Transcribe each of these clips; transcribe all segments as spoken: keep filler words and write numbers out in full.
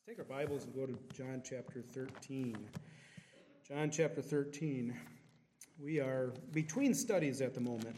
Take our Bibles and go to John chapter thirteen. John chapter thirteen. We are between studies at the moment,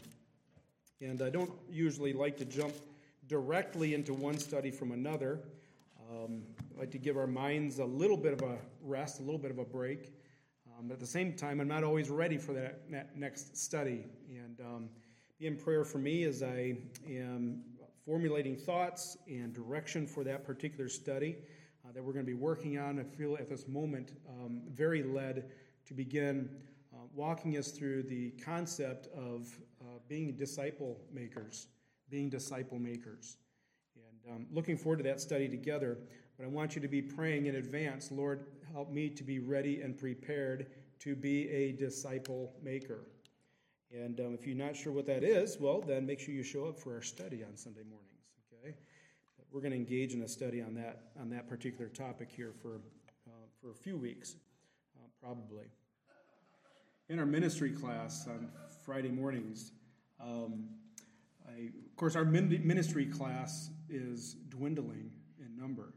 and I don't usually like to jump directly into one study from another. Um, I like to give our minds a little bit of a rest, a little bit of a break. Um, but at the same time, I'm not always ready for that, that next study. And um, be in prayer for me as I am formulating thoughts and direction for that particular study Uh, that we're going to be working on. I feel at this moment um, very led to begin uh, walking us through the concept of uh, being disciple makers, being disciple makers. And um, looking forward to that study together, but I want you to be praying in advance, Lord, help me to be ready and prepared to be a disciple maker. And um, if you're not sure what that is, well, then make sure you show up for our study on Sunday mornings, okay? We're going to engage in a study on that on that particular topic here for uh, for a few weeks, uh, probably. In our ministry class on Friday mornings, um, I, of course, our ministry class is dwindling in number.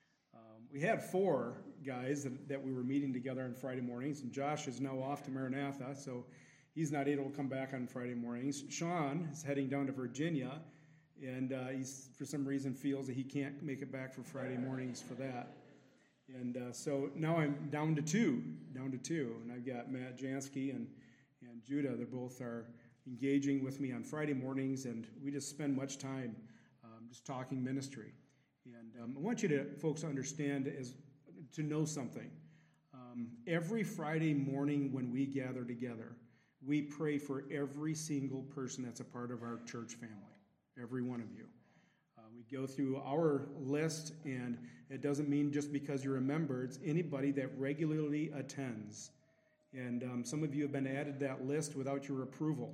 Um, we had four guys that, that we were meeting together on Friday mornings, and Josh is now off to Maranatha, so he's not able to come back on Friday mornings. Sean is heading down to Virginia. And uh, he, for some reason, feels that he can't make it back for Friday mornings for that. And uh, so now I'm down to two, down to two. And I've got Matt Jansky and, and Judah. They both are engaging with me on Friday mornings, and we just spend much time um, just talking ministry. And um, I want you to, folks, understand, is to know something. Um, every Friday morning when we gather together, we pray for every single person that's a part of our church family. Every one of you. Uh, we go through our list, and it doesn't mean just because you're a member. It's anybody that regularly attends. And um, some of you have been added to that list without your approval.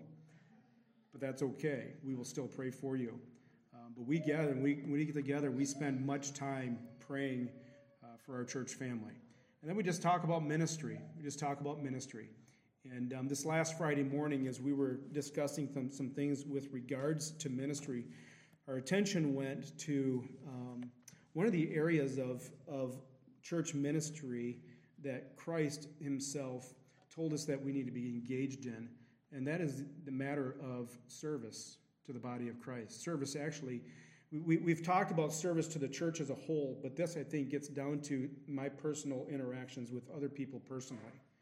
But that's okay. We will still pray for you. Um, but we gather, and we, when we get together, we spend much time praying uh, for our church family. And then we just talk about ministry. We just talk about ministry. And um, this last Friday morning, as we were discussing some, some things with regards to ministry, our attention went to um, one of the areas of, of church ministry that Christ himself told us that we need to be engaged in, and that is the matter of service to the body of Christ. Service, actually, we, we've talked about service to the church as a whole, but this, I think, gets down to my personal interactions with other people personally.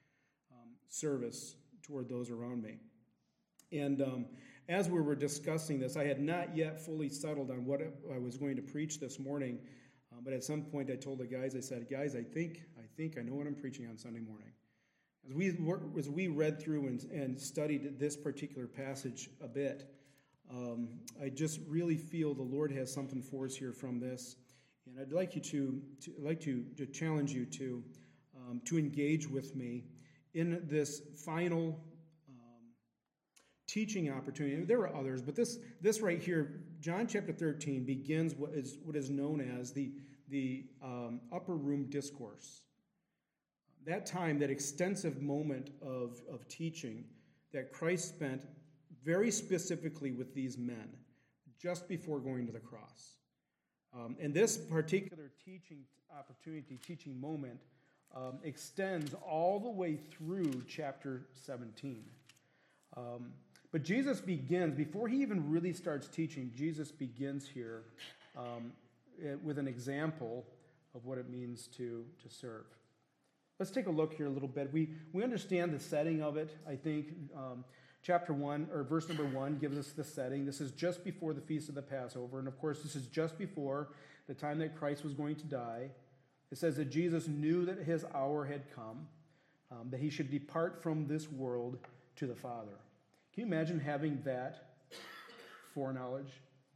Service toward those around me. And um, as we were discussing this, I had not yet fully settled on what I was going to preach this morning, uh, but at some point I told the guys, I said, guys, I think I think I know what I'm preaching on Sunday morning. As we as we read through and, and studied this particular passage a bit, um, I just really feel the Lord has something for us here from this, and I'd like you to, to I'd like to, to challenge you to um, to engage with me in this final um, teaching opportunity. There are others, but this this right here, John chapter thirteen, begins what is what is known as the, the um, upper room discourse. That time, that extensive moment of, of teaching that Christ spent very specifically with these men just before going to the cross. Um, and this particular teaching opportunity, teaching moment, Um, extends all the way through chapter seventeen. Um, but Jesus begins, before he even really starts teaching, Jesus begins here um, with an example of what it means to, to serve. Let's take a look here a little bit. We, we understand the setting of it. I think um, chapter one, or verse number one, gives us the setting. This is just before the Feast of the Passover. And of course, this is just before the time that Christ was going to die. It says that Jesus knew that his hour had come, um, that he should depart from this world to the Father. Can you imagine having that foreknowledge?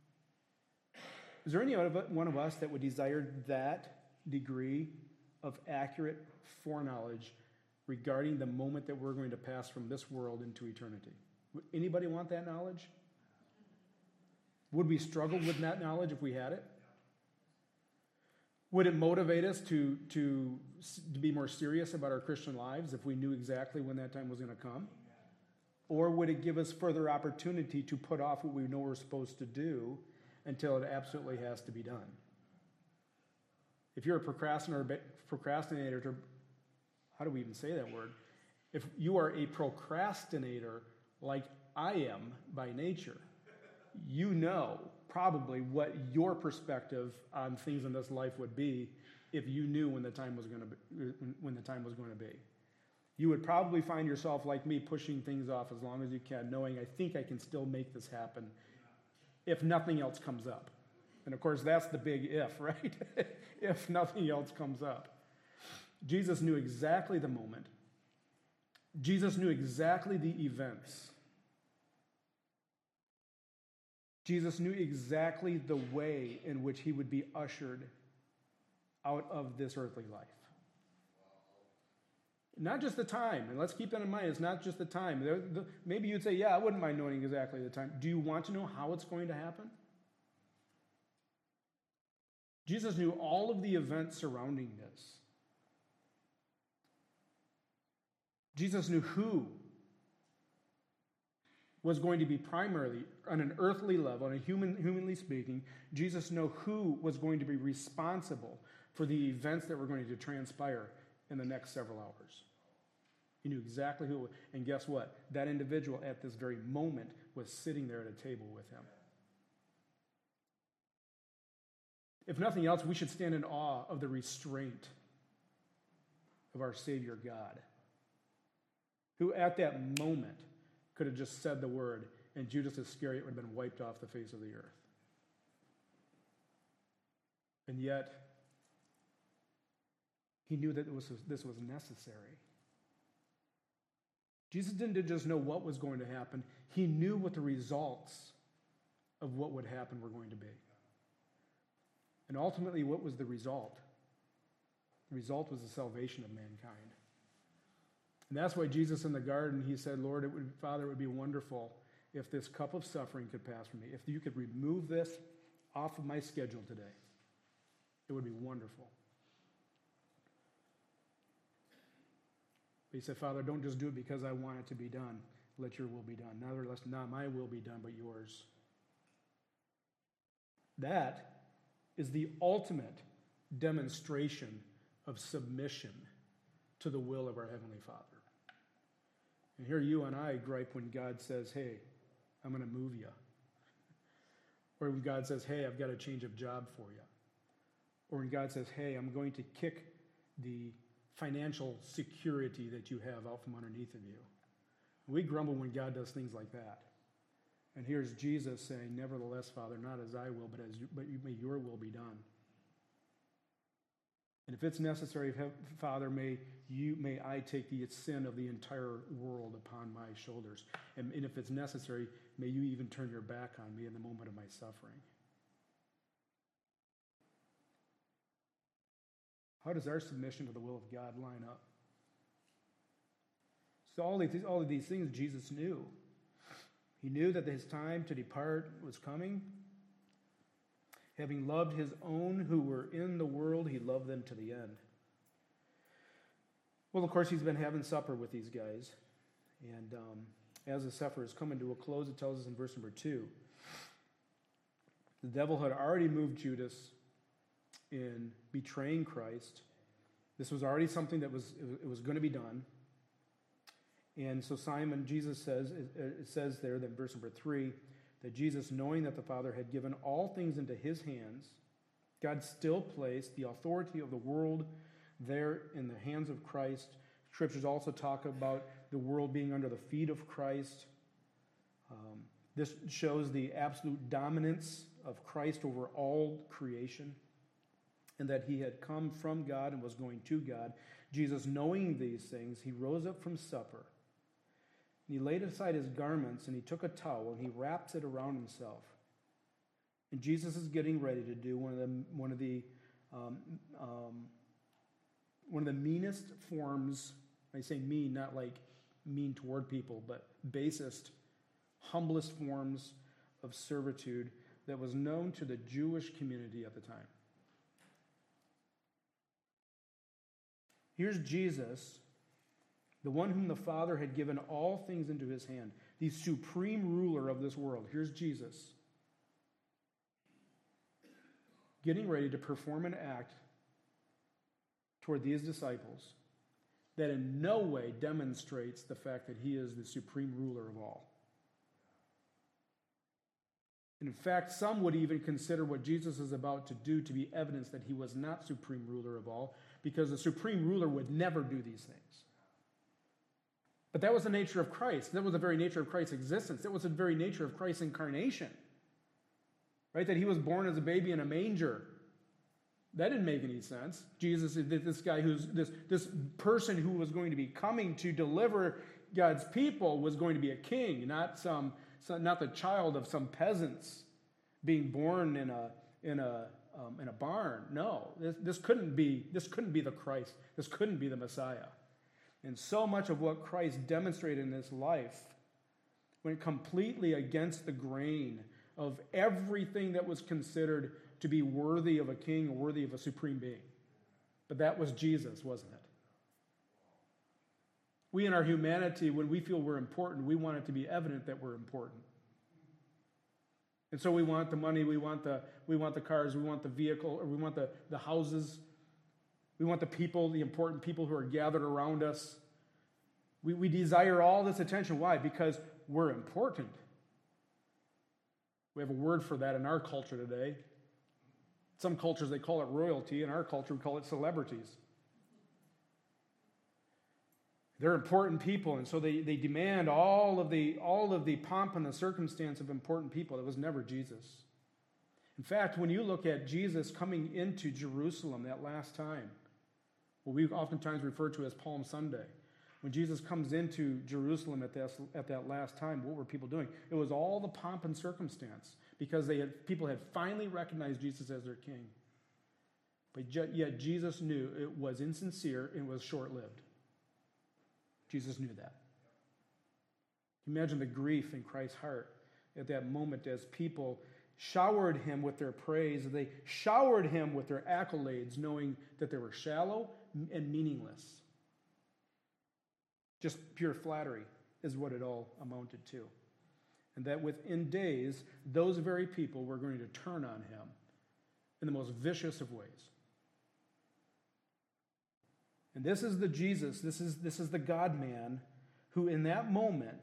Is there any one of us that would desire that degree of accurate foreknowledge regarding the moment that we're going to pass from this world into eternity? Would anybody want that knowledge? Would we struggle with that knowledge if we had it? Would it motivate us to, to, to be more serious about our Christian lives if we knew exactly when that time was going to come? Or would it give us further opportunity to put off what we know we're supposed to do until it absolutely has to be done? If you're a procrastinator, procrastinator, how do we even say that word? If you are a procrastinator like I am by nature, you know probably what your perspective on things in this life would be if you knew when the time was going to be, when the time was going to be. You would probably find yourself like me pushing things off as long as you can, knowing I think I can still make this happen if nothing else comes up. And of course, that's the big if, right? If nothing else comes up. Jesus knew exactly the moment. Jesus knew exactly the events. Jesus knew exactly the way in which he would be ushered out of this earthly life. Not just the time, and let's keep that in mind, it's not just the time. There, the, maybe you'd say, yeah, I wouldn't mind knowing exactly the time. Do you want to know how it's going to happen? Jesus knew all of the events surrounding this. Jesus knew who was going to be primarily, on an earthly level, on a human, humanly speaking, Jesus knew who was going to be responsible for the events that were going to transpire in the next several hours. He knew exactly who, and guess what? That individual at this very moment was sitting there at a table with him. If nothing else, we should stand in awe of the restraint of our Savior God, who at that moment could have just said the word, and Judas Iscariot would have been wiped off the face of the earth. And yet, he knew that it was, this was necessary. Jesus didn't just know what was going to happen. He knew what the results of what would happen were going to be. And ultimately, what was the result? The result was the salvation of mankind. And that's why Jesus in the garden, he said, Lord, it would, Father, it would be wonderful if this cup of suffering could pass from me. If you could remove this off of my schedule today, it would be wonderful. But he said, Father, don't just do it because I want it to be done. Let your will be done. Nevertheless, not my will be done, but yours. That is the ultimate demonstration of submission to the will of our Heavenly Father. And here you and I gripe when God says, hey, I'm going to move you. Or when God says, hey, I've got a change of job for you. Or when God says, hey, I'm going to kick the financial security that you have out from underneath of you. We grumble when God does things like that. And here's Jesus saying, nevertheless, Father, not as I will, but as you, but may your will be done. And if it's necessary, Father, may you, may I take the sin of the entire world upon my shoulders. And, and if it's necessary, may you even turn your back on me in the moment of my suffering. How does our submission to the will of God line up? So all of these, all of these things Jesus knew. He knew that his time to depart was coming. Having loved his own who were in the world, he loved them to the end. Well, of course, he's been having supper with these guys. And um, as the supper is coming to a close, it tells us in verse number two, the devil had already moved Judas in betraying Christ. This was already something that was it was going to be done. And so Simon, Jesus says, it says there, that verse number three, that Jesus, knowing that the Father had given all things into his hands, God still placed the authority of the world there in the hands of Christ. Scriptures also talk about the world being under the feet of Christ. Um, this shows the absolute dominance of Christ over all creation, and that he had come from God and was going to God. Jesus, knowing these things, he rose up from supper. And he laid aside his garments, and he took a towel, and he wrapped it around himself. And Jesus is getting ready to do one of the one of the um, um, one of the meanest forms. I say mean, not like mean toward people, but basest, humblest forms of servitude that was known to the Jewish community at the time. Here's Jesus, the one whom the Father had given all things into his hand, the supreme ruler of this world. Here's Jesus, getting ready to perform an act toward these disciples that in no way demonstrates the fact that he is the supreme ruler of all. And in fact, some would even consider what Jesus is about to do to be evidence that he was not supreme ruler of all, because the supreme ruler would never do these things. But that was the nature of Christ. That was the very nature of Christ's existence. That was the very nature of Christ's incarnation. Right? That he was born as a baby in a manger. That didn't make any sense. Jesus, this guy who's, this, this person who was going to be coming to deliver God's people was going to be a king, not some, not the child of some peasants being born in a, in a, um, in a barn. No, this, this couldn't be, this couldn't be the Christ. This couldn't be the Messiah. And so much of what Christ demonstrated in his life went completely against the grain of everything that was considered to be worthy of a king or worthy of a supreme being. But that was Jesus, wasn't it? We in our humanity, when we feel we're important, we want it to be evident that we're important. And so we want the money, we want the, we want the cars, we want the vehicle, or we want the, the houses. We want the people, the important people who are gathered around us. We, we desire all this attention. Why? Because we're important. We have a word for that in our culture today. Some cultures, they call it royalty. In our culture, we call it celebrities. They're important people, and so they, they demand all of the all of the pomp and the circumstance of important people. It was never Jesus. In fact, when you look at Jesus coming into Jerusalem that last time, what we oftentimes refer to as Palm Sunday, when Jesus comes into Jerusalem at that, at that last time, what were people doing? It was all the pomp and circumstance, because they had, people had finally recognized Jesus as their king. But yet Jesus knew it was insincere and was short-lived. Jesus knew that. Imagine the grief in Christ's heart at that moment as people showered him with their praise. They showered him with their accolades, knowing that they were shallow and meaningless. Just pure flattery is what it all amounted to. And that within days, those very people were going to turn on him in the most vicious of ways. And this is the Jesus, this is, this is the God-man who in that moment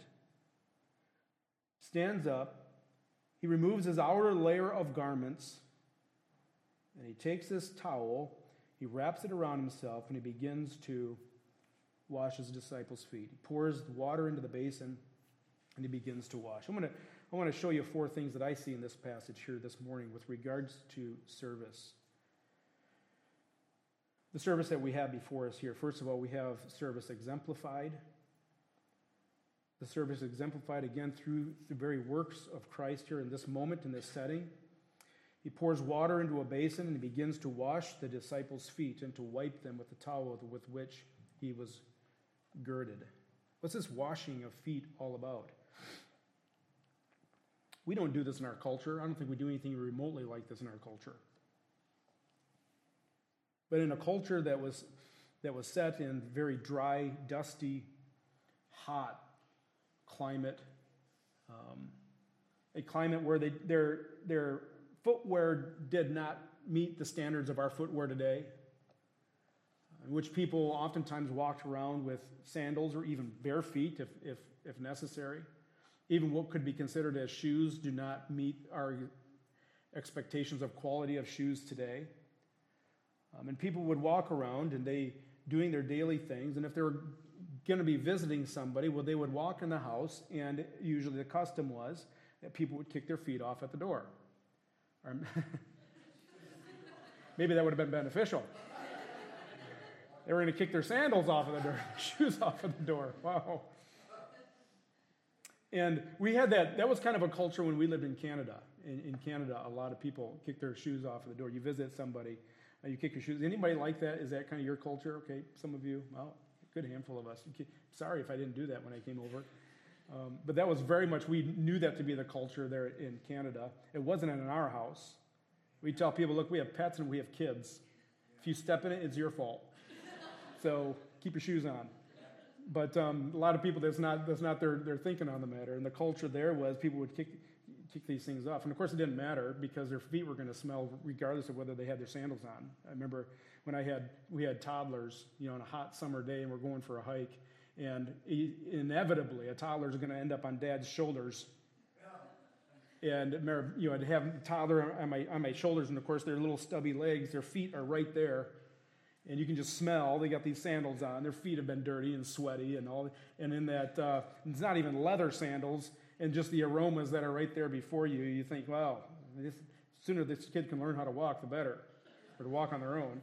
stands up, he removes his outer layer of garments, and he takes this towel, he wraps it around himself, and he begins to wash his disciples' feet. He pours water into the basin, and he begins to wash. I'm going to, I want to show you four things that I see in this passage here this morning with regards to service. The service that we have before us here. First of all, we have service exemplified. The service exemplified again through the very works of Christ here in this moment, in this setting. He pours water into a basin and he begins to wash the disciples' feet and to wipe them with the towel with which he was girded. What's this washing of feet all about? We don't do this in our culture. I don't think we do anything remotely like this in our culture. But in a culture that was that was set in very dry, dusty, hot climate, um, a climate where they, their their footwear did not meet the standards of our footwear today, in which people oftentimes walked around with sandals or even bare feet if if, if necessary. Even what could be considered as shoes do not meet our expectations of quality of shoes today. Um, and people would walk around and they doing their daily things. And if they were going to be visiting somebody, well, they would walk in the house, and usually the custom was that people would kick their feet off at the door. Or maybe that would have been beneficial. They were going to kick their sandals off of the door, shoes off of the door. Wow. And we had that, that was kind of a culture when we lived in Canada. In, in Canada, a lot of people kick their shoes off of the door. You visit somebody, uh, you kick your shoes. Anybody like that? Is that kind of your culture? Okay, some of you. Well, a good handful of us. Sorry if I didn't do that when I came over. Um, but that was very much, we knew that to be the culture there in Canada. It wasn't in our house. We tell people, look, we have pets and we have kids. If you step in it, it's your fault. So keep your shoes on. But um, a lot of people, that's not that's not their, their thinking on the matter. And the culture there was people would kick kick these things off. And of course it didn't matter because their feet were going to smell regardless of whether they had their sandals on. I remember when I had, we had toddlers, you know, on a hot summer day and we're going for a hike, and inevitably a toddler is going to end up on Dad's shoulders. And you know, I'd have a toddler on my, on my shoulders, and of course their little stubby legs, their feet are right there. And you can just smell, they got these sandals on, their feet have been dirty and sweaty and all, and in that, uh, it's not even leather sandals, and just the aromas that are right there before you, you think, wow, this, sooner this kid can learn how to walk, the better, or to walk on their own.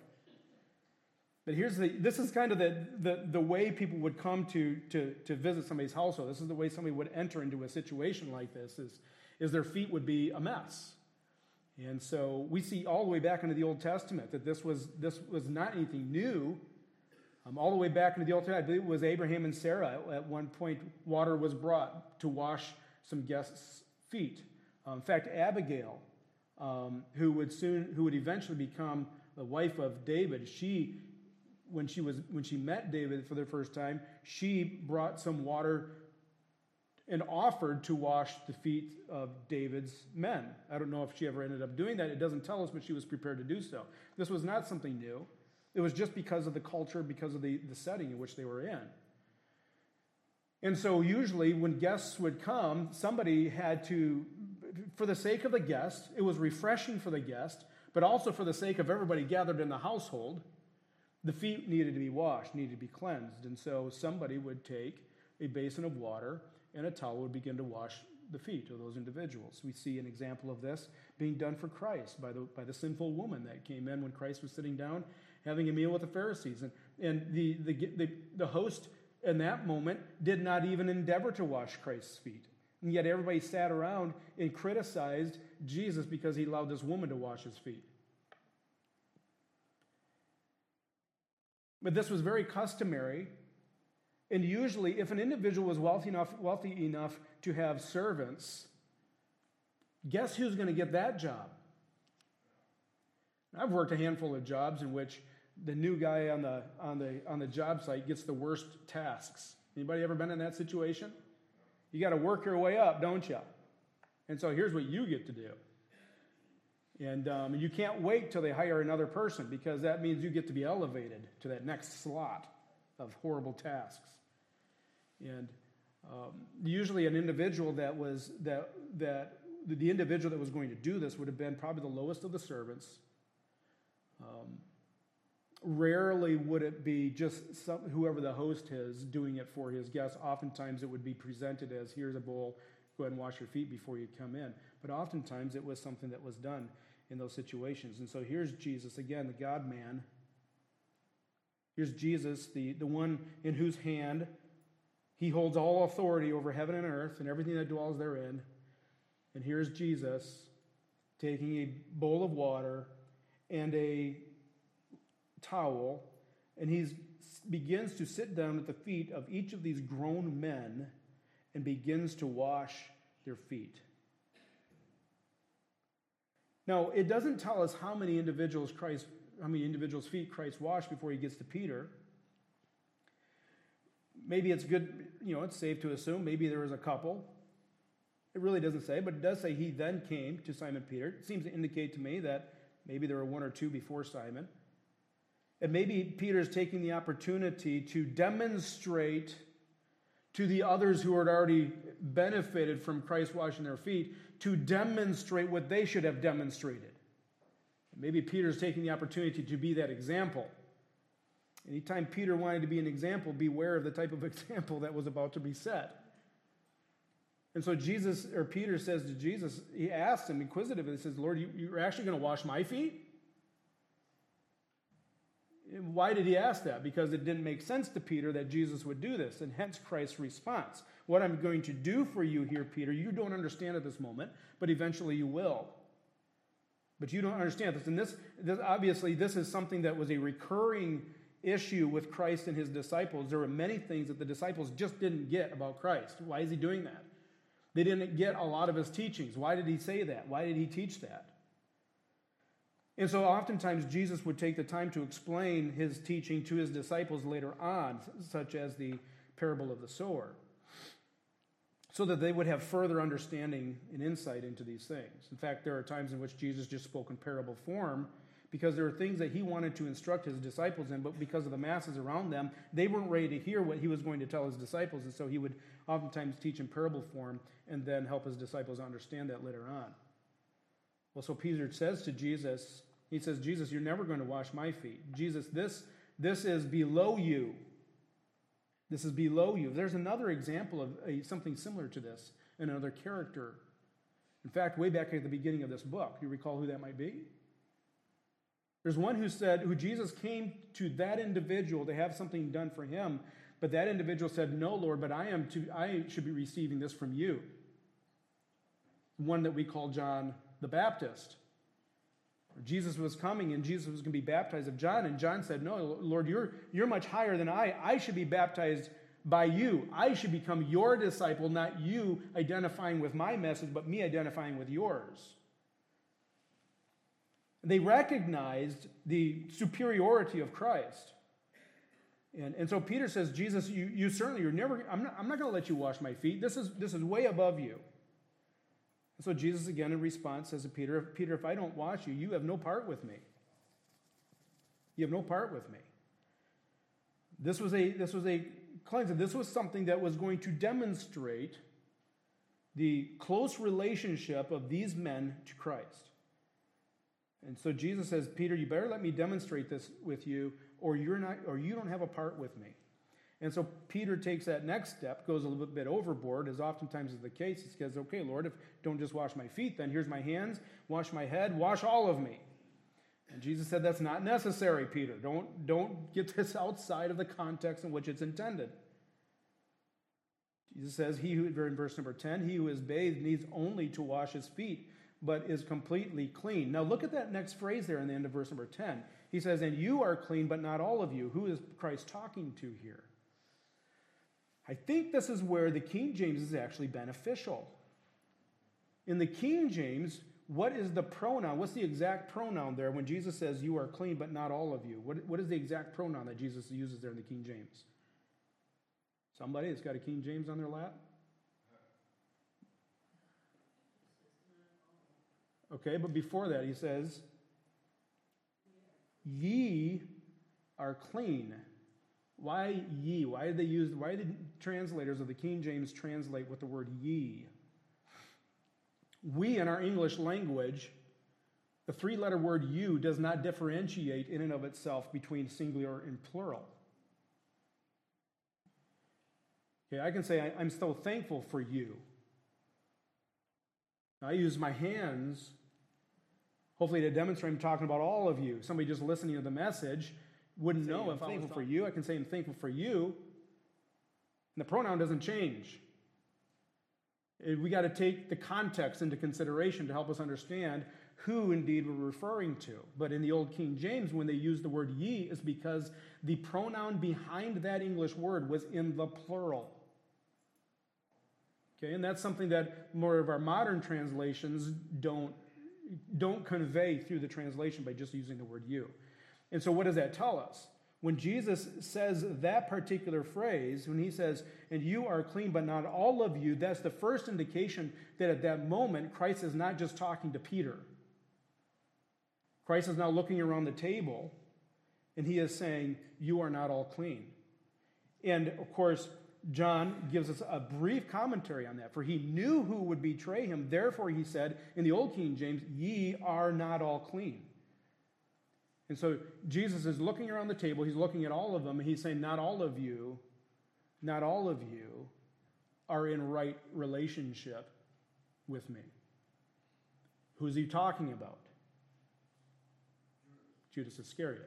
But here's the, this is kind of the, the, the way people would come to, to, to visit somebody's household. This is the way somebody would enter into a situation like this, is, is their feet would be a mess. And so we see all the way back into the Old Testament that this was, this was not anything new. Um, all the way back into the Old Testament, I believe it was Abraham and Sarah. At one point, water was brought to wash some guests' feet. Um, in fact, Abigail, um, who would soon, who would eventually become the wife of David, she, when she was, when she met David for the first time, she brought some water and offered to wash the feet of David's men. I don't know if she ever ended up doing that. It doesn't tell us, but she was prepared to do so. This was not something new. It was just because of the culture, because of the, the setting in which they were in. And so usually when guests would come, somebody had to, for the sake of the guest, it was refreshing for the guest, but also for the sake of everybody gathered in the household, the feet needed to be washed, needed to be cleansed. And so somebody would take a basin of water and a towel would begin to wash the feet of those individuals. We see an example of this being done for Christ by the, by the sinful woman that came in when Christ was sitting down having a meal with the Pharisees. And, and the, the, the, the host in that moment did not even endeavor to wash Christ's feet. And yet everybody sat around and criticized Jesus because he allowed this woman to wash his feet. But this was very customary. And usually, if an individual was wealthy enough, wealthy enough to have servants, guess who's going to get that job? I've worked a handful of jobs in which the new guy on the on the on the job site gets the worst tasks. Anybody ever been in that situation? You got to work your way up, don't you? And so here's what you get to do. And um, you can't wait till they hire another person, because that means you get to be elevated to that next slot of horrible tasks. And um, usually an individual that was, that, that the individual that was going to do this would have been probably the lowest of the servants. Um, rarely would it be just some, whoever the host is doing it for his guests. Oftentimes it would be presented as, here's a bowl, go ahead and wash your feet before you come in. But oftentimes it was something that was done in those situations. And so here's Jesus, again, the God-man. Here's Jesus, the, the one in whose hand he holds all authority over heaven and earth and everything that dwells therein. And here's Jesus taking a bowl of water and a towel, and he begins to sit down at the feet of each of these grown men and begins to wash their feet. Now, it doesn't tell us how many individuals Christ, how many individuals' feet Christ washed before he gets to Peter. Maybe it's good, you know, it's safe to assume maybe there was a couple. It really doesn't say, but it does say he then came to Simon Peter. It seems to indicate to me that maybe there were one or two before Simon. And maybe Peter's taking the opportunity to demonstrate to the others who had already benefited from Christ washing their feet, to demonstrate what they should have demonstrated. Maybe Peter's taking the opportunity to be that example. Anytime Peter wanted to be an example, beware of the type of example that was about to be set. And so Jesus, or Peter says to Jesus, he asks him inquisitively, he says, Lord, you, you're actually going to wash my feet? And why did he ask that? Because it didn't make sense to Peter that Jesus would do this, and hence Christ's response. What I'm going to do for you here, Peter, you don't understand at this moment, but eventually you will. But you don't understand this. And this, this obviously, this is something that was a recurring issue with Christ and his disciples. There were many things that the disciples just didn't get about Christ. Why is he doing that? They didn't get a lot of his teachings. Why did he say that? Why did he teach that? And so oftentimes Jesus would take the time to explain his teaching to his disciples later on, such as the parable of the sower. so that they would have further understanding and insight into these things. In fact, there are times in which Jesus just spoke in parable form because there are things that he wanted to instruct his disciples in, but because of the masses around them, they weren't ready to hear what he was going to tell his disciples, and so he would oftentimes teach in parable form and then help his disciples understand that later on. Well, so Peter says to Jesus, he says, Jesus, you're never going to wash my feet. Jesus, this, this is below you. This is below you. There's another example of a, something similar to this, in another character. In fact, way back at the beginning of this book, you recall who that might be? There's one who said, who Jesus came to that individual to have something done for him, but that individual said, no, Lord, but I am to, I should be receiving this from you. One that we call John the Baptist. Jesus was coming and Jesus was going to be baptized of John, and John said, no, Lord, you're, you're much higher than I. I should be baptized by you. I should become your disciple, not you identifying with my message, but me identifying with yours. They recognized the superiority of Christ. And, and so Peter says, Jesus, you, you certainly, you're never, I'm not, I'm not going to let you wash my feet. This is, this is way above you. And so Jesus again in response says to Peter, Peter, if I don't wash you, you have no part with me. You have no part with me. This was a, this was a cleansing. This was something that was going to demonstrate the close relationship of these men to Christ. And so Jesus says, Peter, you better let me demonstrate this with you, or you're not, or you don't have a part with me. And so Peter takes that next step, goes a little bit overboard, as oftentimes is the case. He says, okay, Lord, if don't just wash my feet, then here's my hands, wash my head, wash all of me. And Jesus said, that's not necessary, Peter. Don't, don't get this outside of the context in which it's intended. Jesus says, he who, in verse number ten, he who is bathed needs only to wash his feet, but is completely clean. Now look at that next phrase there in the end of verse number ten. He says, and you are clean, but not all of you. Who is Christ talking to here? I think this is where the King James is actually beneficial. In the King James, what is the pronoun? What's the exact pronoun there when Jesus says you are clean, but not all of you? What, what is the exact pronoun that Jesus uses there in the King James? Somebody that's got a King James on their lap? Okay, but before that, he says, ye are clean. Why ye? Why did they use, why did translators of the King James translate with the word ye? We, in our English language, the three-letter word you does not differentiate in and of itself between singular and plural. Okay, I can say, I, I'm so thankful for you. I use my hands, hopefully to demonstrate I'm talking about all of you. Somebody just listening to the message wouldn't know if I'm thankful for you. I can say I'm thankful for you. And the pronoun doesn't change. We got to take the context into consideration to help us understand who indeed we're referring to. But in the Old King James, when they use the word ye, it's because the pronoun behind that English word was in the plural. Okay, and that's something that more of our modern translations don't, don't convey through the translation by just using the word you. And so what does that tell us? When Jesus says that particular phrase, when he says, and you are clean, but not all of you, that's the first indication that at that moment, Christ is not just talking to Peter. Christ is now looking around the table, and he is saying, you are not all clean. And, of course, John gives us a brief commentary on that. For he knew who would betray him. Therefore, he said, in the Old King James, ye are not all clean. And so Jesus is looking around the table. He's looking at all of them. And he's saying, not all of you, not all of you are in right relationship with me. Who's he talking about? Judas Iscariot.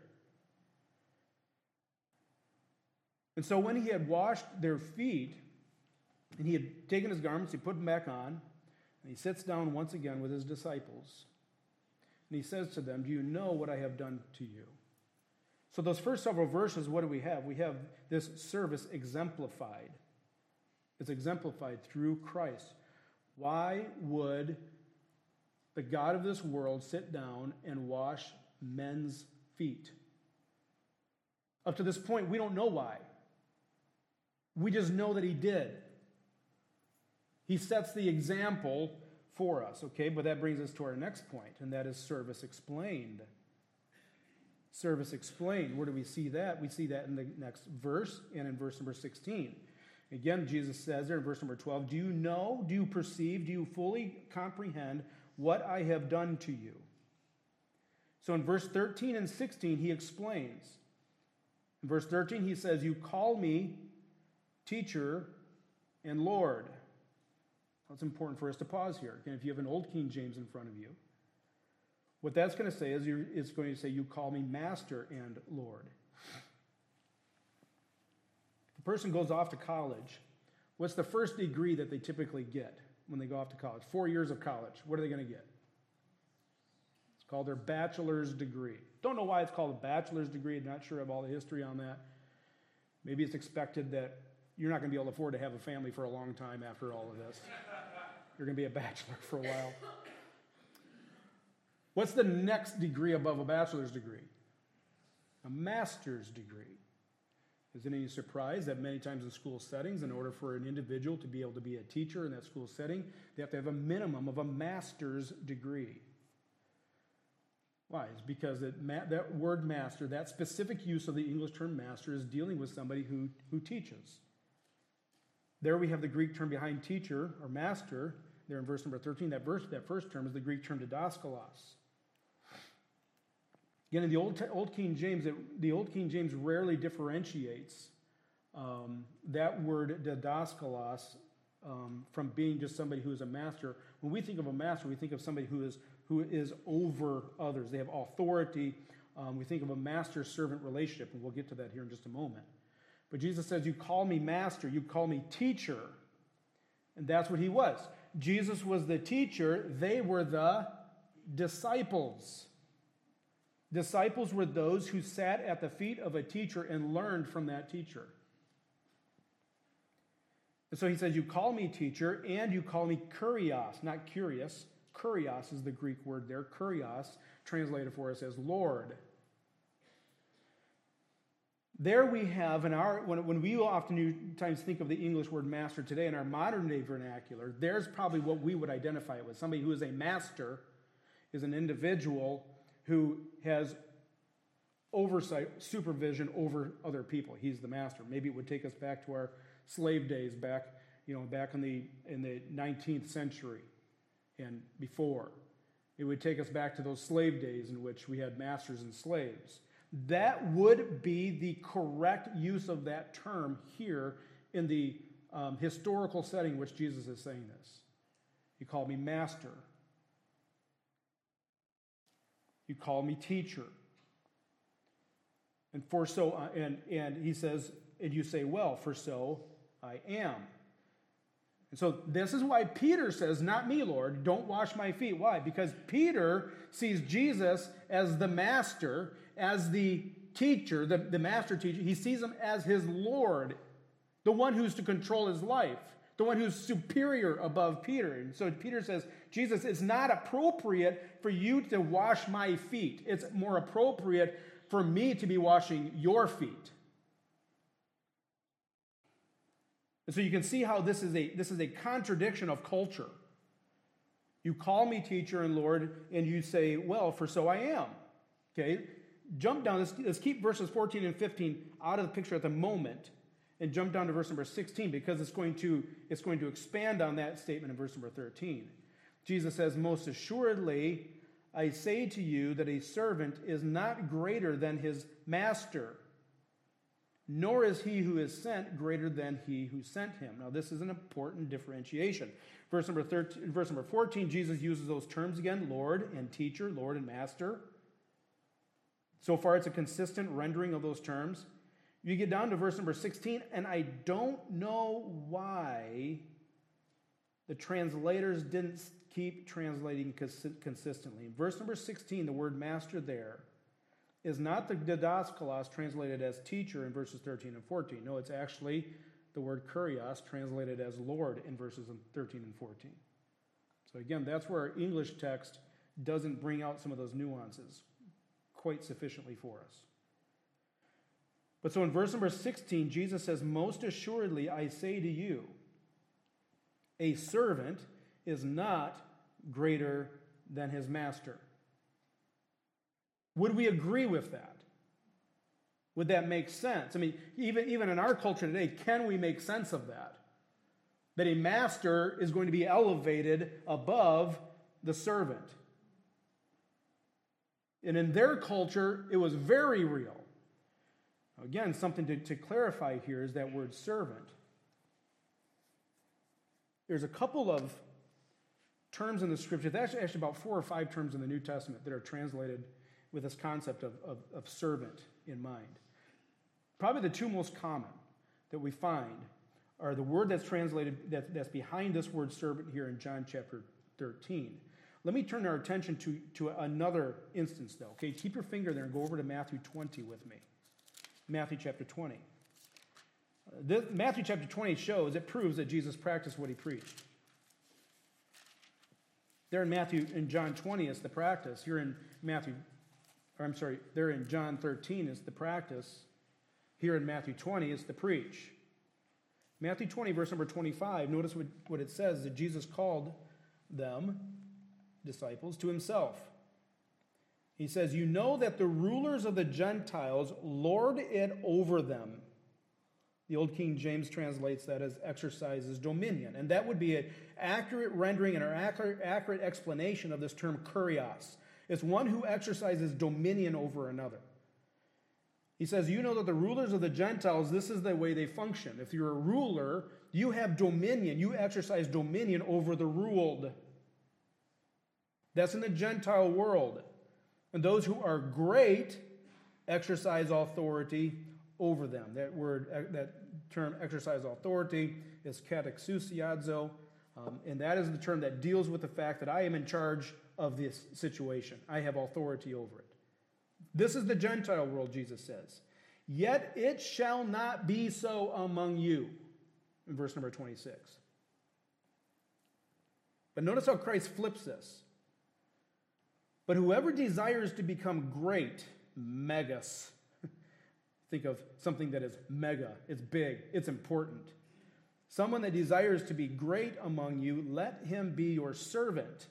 And so when he had washed their feet, and he had taken his garments, he put them back on, and he sits down once again with his disciples. And he says to them, do you know what I have done to you? So those first several verses, what do we have? We have this service exemplified. It's exemplified through Christ. Why would the God of this world sit down and wash men's feet? Up to this point, we don't know why. We just know that he did. He sets the example for us, okay? But that brings us to our next point, and that is service explained. Service explained. Where do we see that? We see that in the next verse and in verse number sixteen. Again, Jesus says there in verse number twelve, do you know, do you perceive, do you fully comprehend what I have done to you? So in verse thirteen and sixteen, he explains. In verse thirteen, he says, you call me teacher and Lord. That's important for us to pause here. Again, if you have an old King James in front of you, what that's going to say is you're, it's going to say, you call me master and Lord. If a person goes off to college, what's the first degree that they typically get when they go off to college? Four years of college. What are they going to get? It's called their bachelor's degree. Don't know why it's called a bachelor's degree. I'm not sure of all the history on that. Maybe it's expected that you're not going to be able to afford to have a family for a long time after all of this. You're going to be a bachelor for a while. What's the next degree above a bachelor's degree? A master's degree. Is it any surprise that many times in school settings, in order for an individual to be able to be a teacher in that school setting, they have to have a minimum of a master's degree? Why? It's because that, ma- that word master, that specific use of the English term master, is dealing with somebody who, who teaches. There we have the Greek term behind teacher or master. There in verse number thirteen, that verse, that first term is the Greek term didaskalos. Again, in the Old, Old King James, it, the Old King James rarely differentiates um, that word didaskalos um, from being just somebody who is a master. When we think of a master, we think of somebody who is who is over others. They have authority. Um, we think of a master-servant relationship, and we'll get to that here in just a moment. But Jesus says, you call me master, you call me teacher. And that's what he was. Jesus was the teacher. They were the disciples. Disciples were those who sat at the feet of a teacher and learned from that teacher. And so he says, you call me teacher, and you call me kurios, not curious. Kurios is the Greek word there. Kurios, translated for us as Lord. There we have, in our when, when we oftentimes think of the English word master today in our modern day vernacular, there's probably what we would identify it with. Somebody who is a master is an individual who has oversight, supervision over other people. He's the master. Maybe it would take us back to our slave days, back, you know, back in the in the nineteenth century and before. It would take us back to those slave days in which we had masters and slaves. That would be the correct use of that term here in the um, historical setting in which Jesus is saying this. You call me master. You call me teacher. And for so, uh, and, and he says, and you say, well, for so I am. And so this is why Peter says, not me, Lord, don't wash my feet. Why? Because Peter sees Jesus as the master, as the teacher, the, the master teacher. He sees him as his Lord, the one who's to control his life, the one who's superior above Peter. And so Peter says, Jesus, it's not appropriate for you to wash my feet. It's more appropriate for me to be washing your feet. And so you can see how this is a this is a contradiction of culture. You call me teacher and Lord, and you say, well, for so I am. Okay? Jump down. Let's, let's keep verses fourteen and fifteen out of the picture at the moment and jump down to verse number sixteen because it's going to, it's going to expand on that statement in verse number thirteen. Jesus says, most assuredly, I say to you that a servant is not greater than his master, nor is he who is sent greater than he who sent him. Now, this is an important differentiation. Verse number thirteen, verse number fourteen, Jesus uses those terms again, Lord and teacher, Lord and master. So far, it's a consistent rendering of those terms. You get down to verse number sixteen, and I don't know why the translators didn't keep translating consistently. In verse number sixteen, the word master there is not the didaskalos translated as teacher in verses thirteen and fourteen. No, it's actually the word kurios translated as Lord in verses thirteen and fourteen. So again, that's where our English text doesn't bring out some of those nuances quite sufficiently for us. But so in verse number sixteen, Jesus says, most assuredly I say to you. A servant is not greater than his master. Would we agree with that? Would that make sense? I mean, even, even in our culture today, can we make sense of that? That a master is going to be elevated above the servant. And in their culture, it was very real. Again, something to, to clarify here is that word servant. There's a couple of terms in the Scripture, there's actually, actually about four or five terms in the New Testament that are translated with this concept of, of, of servant in mind. Probably the two most common that we find are the word that's translated, that, that's behind this word servant here in John chapter thirteen. Let me turn our attention to, to another instance, though. Okay, keep your finger there and go over to Matthew twenty with me. Matthew chapter twenty. Uh, this, Matthew chapter twenty shows, it proves that Jesus practiced what he preached. There in Matthew, in John twenty is the practice. Here in Matthew, or I'm sorry, there in John thirteen is the practice. Here in Matthew twenty is the preach. Matthew twenty, verse number twenty-five, notice what, what it says, that Jesus called them, disciples, to himself. He says, you know that the rulers of the Gentiles lord it over them. The Old King James translates that as exercises dominion. And that would be an accurate rendering and an accurate, accurate explanation of this term kurios. It's one who exercises dominion over another. He says, you know that the rulers of the Gentiles, this is the way they function. If you're a ruler, you have dominion. You exercise dominion over the ruled. That's in the Gentile world. And those who are great exercise authority over them. That word, that term, exercise authority, is katexousiazo, um, and that is the term that deals with the fact that I am in charge of this situation. I have authority over it. This is the Gentile world, Jesus says. Yet it shall not be so among you, in verse number twenty-six. But notice how Christ flips this. But whoever desires to become great, megas. Think of something that is mega, it's big, it's important. Someone that desires to be great among you, let him be your servant.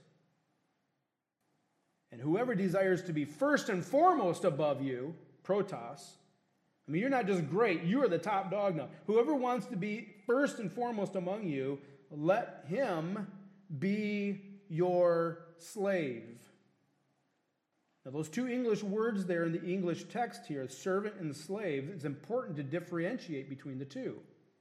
And whoever desires to be first and foremost above you, protos, I mean, you're not just great, you are the top dog now. Whoever wants to be first and foremost among you, let him be your slave. Now, those two English words there in the English text here, servant and slave, it's important to differentiate between the two.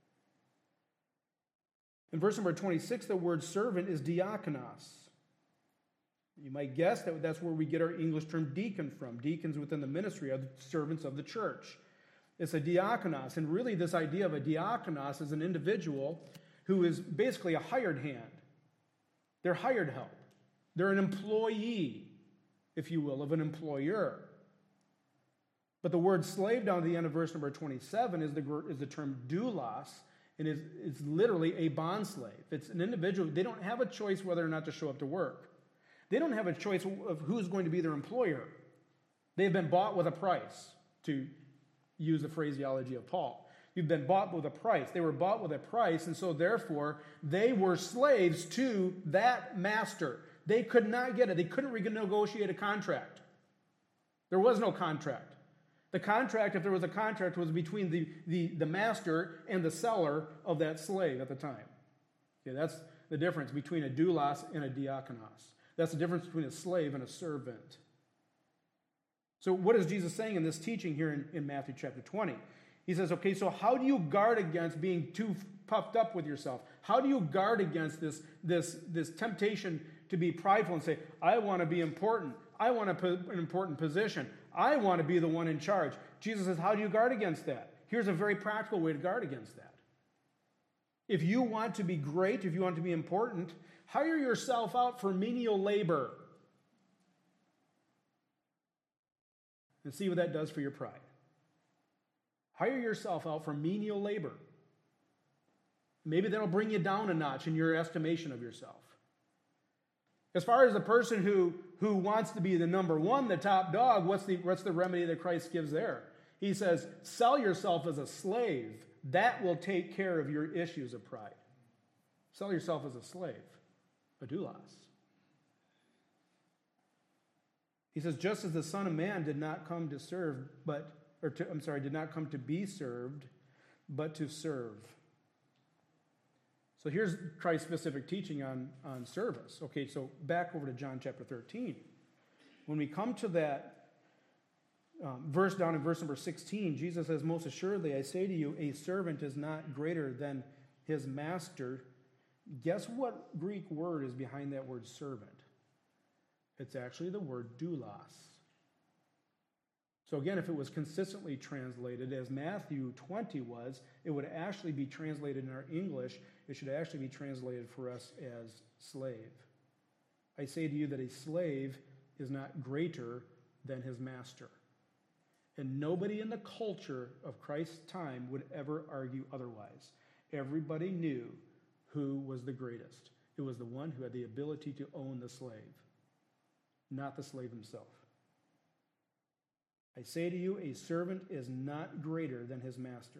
In verse number twenty-six, the word servant is diakonos. You might guess that that's where we get our English term deacon from. Deacons within the ministry are the servants of the church. It's a diakonos, and really this idea of a diakonos is an individual who is basically a hired hand. They're hired help. They're an employee, if you will, of an employer. But the word slave down to the end of verse number twenty-seven is the, is the term doulos, and is, is literally a bond slave. It's an individual. They don't have a choice whether or not to show up to work. They don't have a choice of who's going to be their employer. They've been bought with a price, to use the phraseology of Paul. You've been bought with a price. They were bought with a price, and so therefore they were slaves to that master. They could not get it. They couldn't renegotiate a contract. There was no contract. The contract, if there was a contract, was between the, the, the master and the seller of that slave at the time. Okay, that's the difference between a doulos and a diakonos. That's the difference between a slave and a servant. So what is Jesus saying in this teaching here in, in Matthew chapter twenty? He says, okay, so how do you guard against being too puffed up with yourself? How do you guard against this, this, this temptation to be prideful and say, I want to be important. I want a, an important position. I want to be the one in charge. Jesus says, how do you guard against that? Here's a very practical way to guard against that. If you want to be great, if you want to be important, hire yourself out for menial labor. And see what that does for your pride. Hire yourself out for menial labor. Maybe that'll bring you down a notch in your estimation of yourself. As far as the person who, who wants to be the number one, the top dog, what's the, what's the remedy that Christ gives there? He says, sell yourself as a slave. That will take care of your issues of pride. Sell yourself as a slave, a doulos. He says, just as the Son of Man did not come to serve, but, or to, I'm sorry, did not come to be served, but to serve. So here's Christ's specific teaching on, on service. Okay, so back over to John chapter thirteen. When we come to that um, verse down in verse number sixteen, Jesus says, most assuredly, I say to you, a servant is not greater than his master. Guess what Greek word is behind that word servant? It's actually the word doulos. So again, if it was consistently translated as Matthew twenty was, it would actually be translated in our English. It should actually be translated for us as slave. I say to you that a slave is not greater than his master. And nobody in the culture of Christ's time would ever argue otherwise. Everybody knew who was the greatest. It was the one who had the ability to own the slave, not the slave himself. I say to you, a servant is not greater than his master,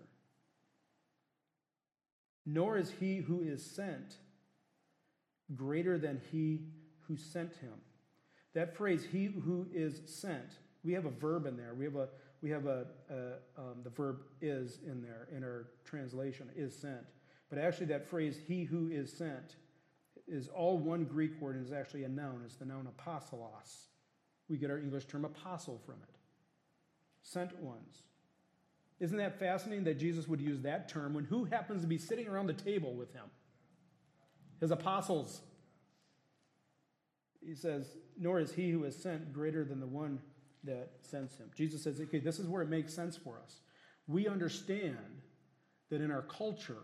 nor is he who is sent greater than he who sent him. That phrase, he who is sent, we have a verb in there. We have a we have a, a um, the verb is in there in our translation, is sent. But actually that phrase, he who is sent, is all one Greek word and is actually a noun. It's the noun apostolos. We get our English term apostle from it. Sent ones. Isn't that fascinating that Jesus would use that term when who happens to be sitting around the table with him? His apostles. He says, nor is he who is sent greater than the one that sends him. Jesus says, okay, this is where it makes sense for us. We understand that in our culture,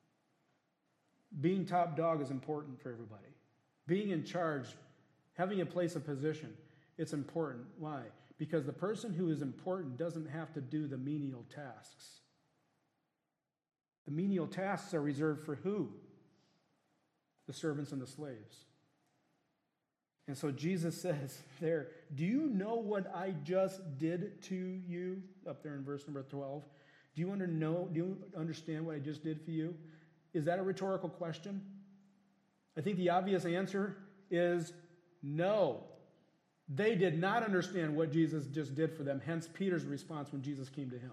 being top dog is important for everybody. Being in charge, having a place of position, it's important. Why? Because the person who is important doesn't have to do the menial tasks. The menial tasks are reserved for who? The servants and the slaves. And so Jesus says there, do you know what I just did to you? Up there in verse number twelve. Do you, under know, do you understand what I just did for you? Is that a rhetorical question? I think the obvious answer is no. They did not understand what Jesus just did for them, hence Peter's response when Jesus came to him.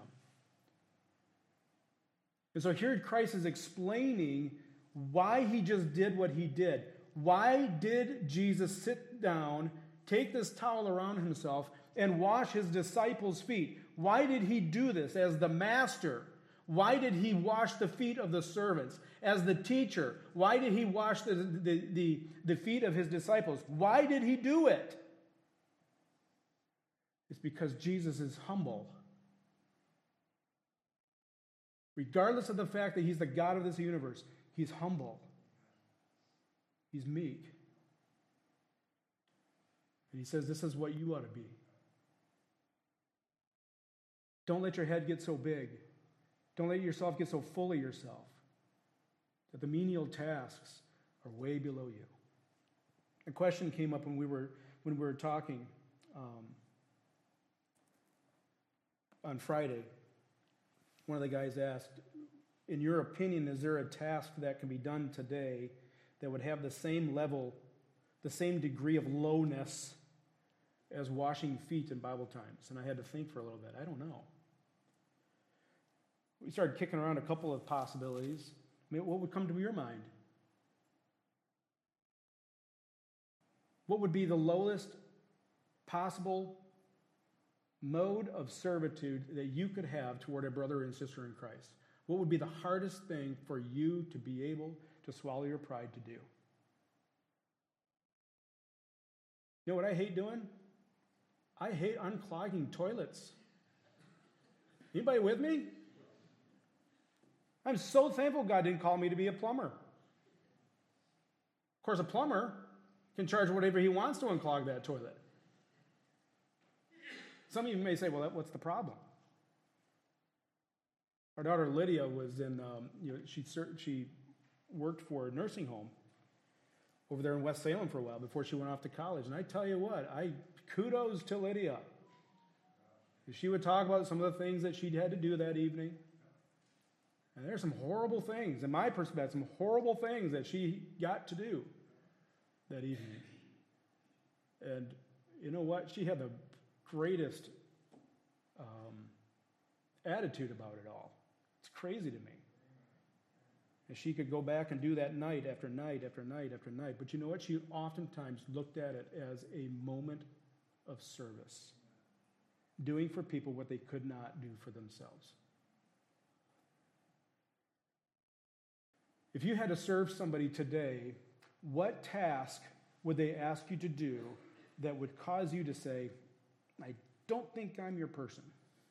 And so here Christ is explaining why he just did what he did. Why did Jesus sit down, take this towel around himself, and wash his disciples' feet? Why did he do this as the master? Why did he wash the feet of the servants? As the teacher, why did he wash the, the, the, the feet of his disciples? Why did he do it? It's because Jesus is humble. Regardless of the fact that he's the God of this universe, he's humble. He's meek. And he says, this is what you ought to be. Don't let your head get so big. Don't let yourself get so full of yourself that the menial tasks are way below you. A question came up when we were when we were talking um, on Friday. One of the guys asked, in your opinion, is there a task that can be done today that would have the same level, the same degree of lowness as washing feet in Bible times? And I had to think for a little bit. I don't know. We started kicking around a couple of possibilities. I mean, what would come to your mind? What would be the lowest possible mode of servitude that you could have toward a brother and sister in Christ? What would be the hardest thing for you to be able to swallow your pride to do? You know what I hate doing? I hate unclogging toilets. Anybody with me? I'm so thankful God didn't call me to be a plumber. Of course, a plumber can charge whatever he wants to unclog that toilet. Some of you may say, well, what's the problem? Our daughter Lydia was in, um, you know, she, she worked for a nursing home over there in West Salem for a while before she went off to college. And I tell you what, I kudos to Lydia. She would talk about some of the things that she'd had to do that evening. And there's some horrible things, in my perspective, some horrible things that she got to do that evening. And you know what? She had the greatest um, attitude about it all. It's crazy to me. And she could go back and do that night after night after night after night. But you know what? She oftentimes looked at it as a moment of service, doing for people what they could not do for themselves. If you had to serve somebody today, what task would they ask you to do that would cause you to say, I don't think I'm your person?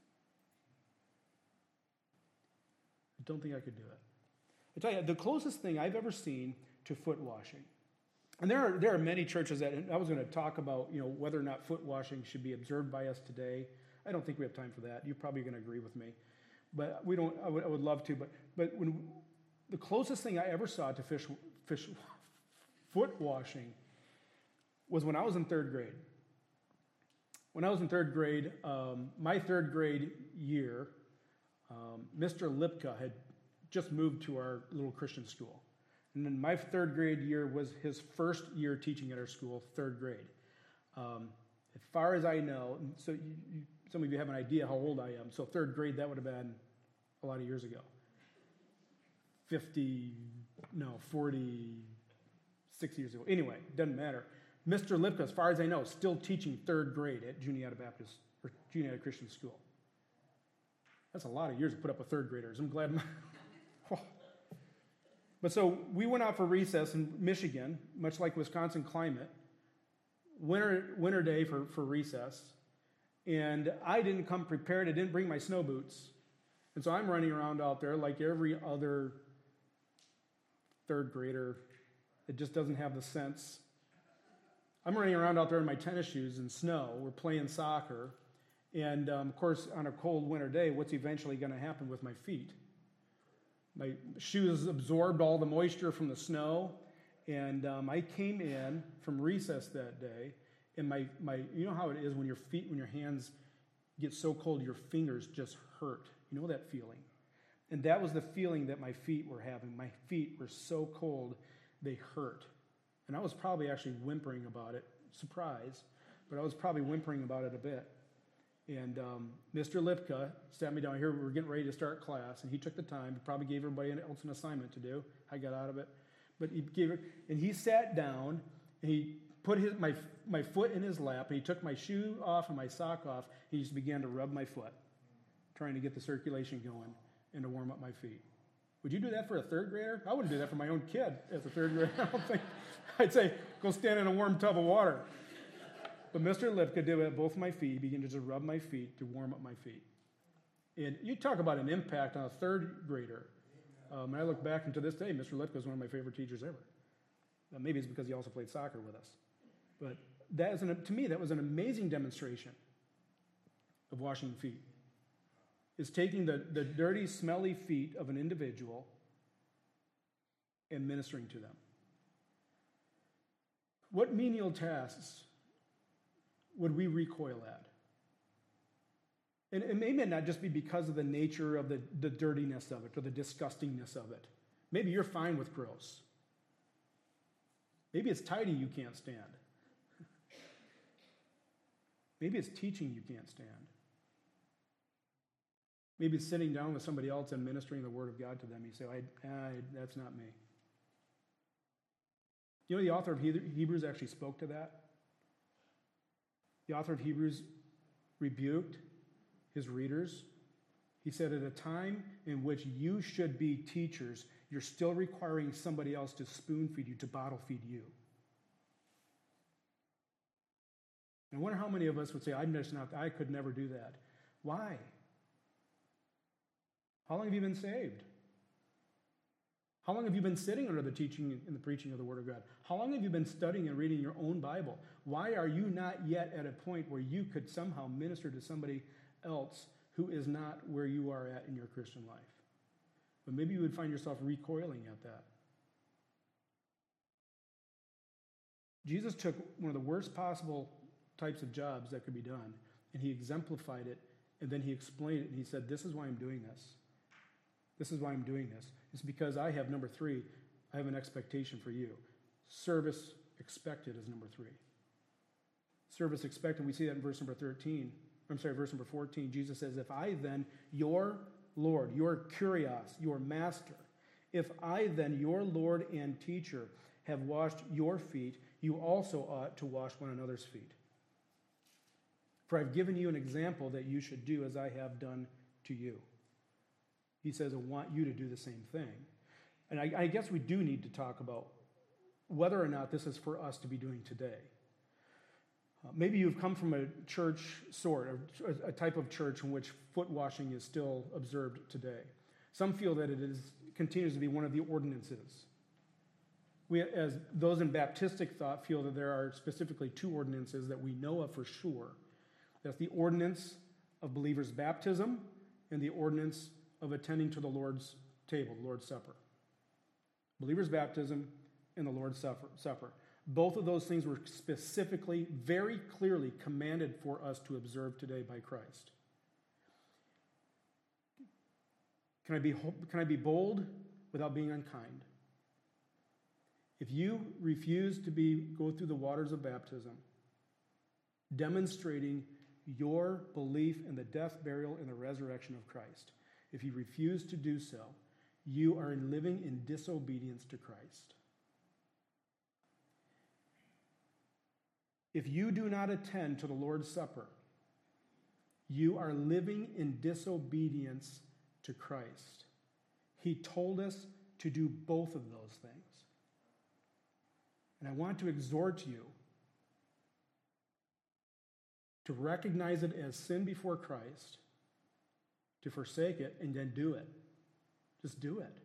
I don't think I could do it. I tell you, the closest thing I've ever seen to foot washing, and there are there are many churches that, and I was going to talk about, you know, whether or not foot washing should be observed by us today. I don't think we have time for that. You're probably going to agree with me, but we don't. I would, I would love to, but but when the closest thing I ever saw to fish fish foot washing was when I was in third grade. When I was in third grade, um, my third grade year, um, Mister Lipka had just moved to our little Christian school. And then my third grade year was his first year teaching at our school, third grade. Um, as far as I know, so you, you, some of you have an idea how old I am. So third grade, that would have been a lot of years ago. fifty, no, forty-six years ago. Anyway, doesn't matter. Mister Lipka, as far as I know, is still teaching third grade at Juniata Baptist, or Juniata Christian School. That's a lot of years to put up with third graders. I'm glad. My, But so we went out for recess in Michigan, much like Wisconsin climate, winter winter day for, for recess. And I didn't come prepared. I didn't bring my snow boots. And so I'm running around out there like every other third grader that just doesn't have the sense. I'm running around out there in my tennis shoes in snow. We're playing soccer. And, um, of course, on a cold winter day, what's eventually going to happen with my feet? My shoes absorbed all the moisture from the snow, and um, I came in from recess that day, and my, my you know how it is when your feet, when your hands get so cold, your fingers just hurt. You know that feeling? And that was the feeling that my feet were having. My feet were so cold, they hurt. And I was probably actually whimpering about it, surprise, but I was probably whimpering about it a bit. And um, Mister Lipka sat me down here. We were getting ready to start class, and he took the time. He probably gave everybody else an assignment to do. I got out of it. But he gave it, and he sat down, and he put his, my, my foot in his lap, and he took my shoe off and my sock off, and he just began to rub my foot, trying to get the circulation going and to warm up my feet. Would you do that for a third grader? I wouldn't do that for my own kid as a third grader. I don't think. I'd say, go stand in a warm tub of water. But Mister Lipka did it at both my feet. He began to just rub my feet to warm up my feet. And you talk about an impact on a third grader. Um, and I look back, and to this day, Mister Lipka is one of my favorite teachers ever. Uh, maybe it's because he also played soccer with us. But that is an, to me, that was an amazing demonstration of washing feet. Is taking the, the dirty, smelly feet of an individual and ministering to them. What menial tasks would we recoil at? And it may not just be because of the nature of the, the dirtiness of it or the disgustingness of it. Maybe you're fine with gross. Maybe it's tidy you can't stand. Maybe it's teaching you can't stand. Maybe it's sitting down with somebody else and ministering the Word of God to them. You say, I, I, that's not me. You know, the author of Hebrews actually spoke to that. The author of Hebrews rebuked his readers. He said, at a time in which you should be teachers, you're still requiring somebody else to spoon feed you, to bottle feed you. I wonder how many of us would say, I'm just not, I could never do that. Why? How long have you been saved? How long have you been sitting under the teaching and the preaching of the Word of God? How long have you been studying and reading your own Bible? Why are you not yet at a point where you could somehow minister to somebody else who is not where you are at in your Christian life? But maybe you would find yourself recoiling at that. Jesus took one of the worst possible types of jobs that could be done, and he exemplified it, and then he explained it, and he said, this is why I'm doing this. This is why I'm doing this. It's because I have, number three, I have an expectation for you. Service expected is number three. Service expected, we see that in verse number thirteen. I'm sorry, verse number fourteen. Jesus says, if I then, your Lord, your kurios, your master, if I then, your Lord and teacher, have washed your feet, you also ought to wash one another's feet. For I've given you an example that you should do as I have done to you. He says, I want you to do the same thing. And I, I guess we do need to talk about whether or not this is for us to be doing today. Uh, maybe you've come from a church sort, a, a type of church in which foot washing is still observed today. Some feel that it is continues to be one of the ordinances. We, as those in Baptistic thought, feel that there are specifically two ordinances that we know of for sure. That's the ordinance of believers' baptism and the ordinance of attending to the Lord's table, the Lord's Supper. Believers' baptism and the Lord's Supper. Both of those things were specifically, very clearly commanded for us to observe today by Christ. Can I be, can I be bold without being unkind? If you refuse to be go through the waters of baptism, demonstrating your belief in the death, burial, and the resurrection of Christ, if you refuse to do so, you are living in disobedience to Christ. If you do not attend to the Lord's Supper, you are living in disobedience to Christ. He told us to do both of those things. And I want to exhort you to recognize it as sin before Christ, to forsake it, and then do it. Just do it.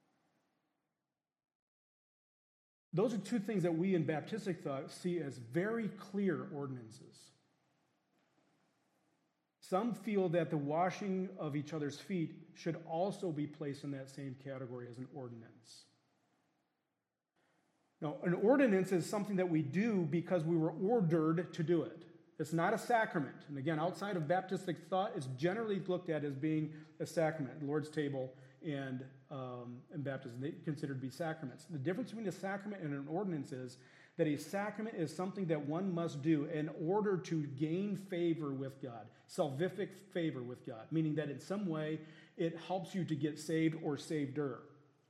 Those are two things that we in Baptistic thought see as very clear ordinances. Some feel that the washing of each other's feet should also be placed in that same category as an ordinance. Now, an ordinance is something that we do because we were ordered to do it. It's not a sacrament. And again, outside of Baptistic thought, it's generally looked at as being a sacrament. The Lord's table and, um, and baptism, they considered to be sacraments. The difference between a sacrament and an ordinance is that a sacrament is something that one must do in order to gain favor with God, salvific favor with God, meaning that in some way it helps you to get saved or saveder,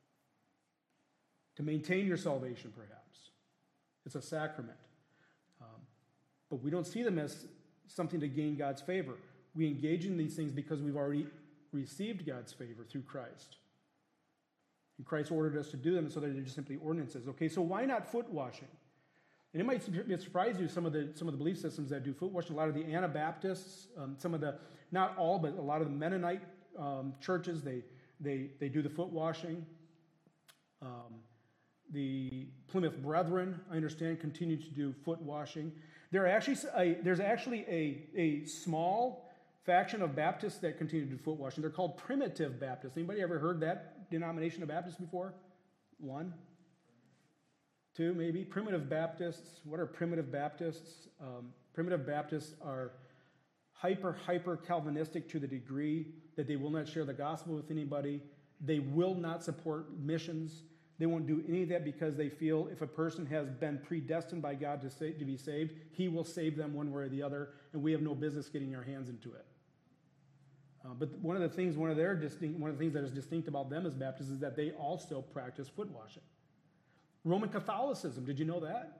to maintain your salvation perhaps. It's a sacrament. Um, but we don't see them as something to gain God's favor. We engage in these things because we've already received God's favor through Christ. And Christ ordered us to do them, so that they're just simply ordinances. Okay, so why not foot washing? And it might surprise you, some of the some of the belief systems that do foot washing. A lot of the Anabaptists, um, some of the, not all, but a lot of the Mennonite um, churches, they they they do the foot washing. Um, the Plymouth Brethren, I understand, continue to do foot washing. There are actually a, there's actually a a small faction of Baptists that continue to do foot washing. They're called Primitive Baptists. Anybody ever heard that denomination of Baptists before? One? Two, maybe? Primitive Baptists. What are Primitive Baptists? Um, primitive Baptists are hyper, hyper Calvinistic to the degree that they will not share the gospel with anybody. They will not support missions. They won't do any of that because they feel if a person has been predestined by God to, save, to be saved, he will save them one way or the other, and we have no business getting our hands into it. Uh, but one of the things, one of their distinct, one of the things that is distinct about them as Baptists is that they also practice foot washing. Roman Catholicism, did you know that?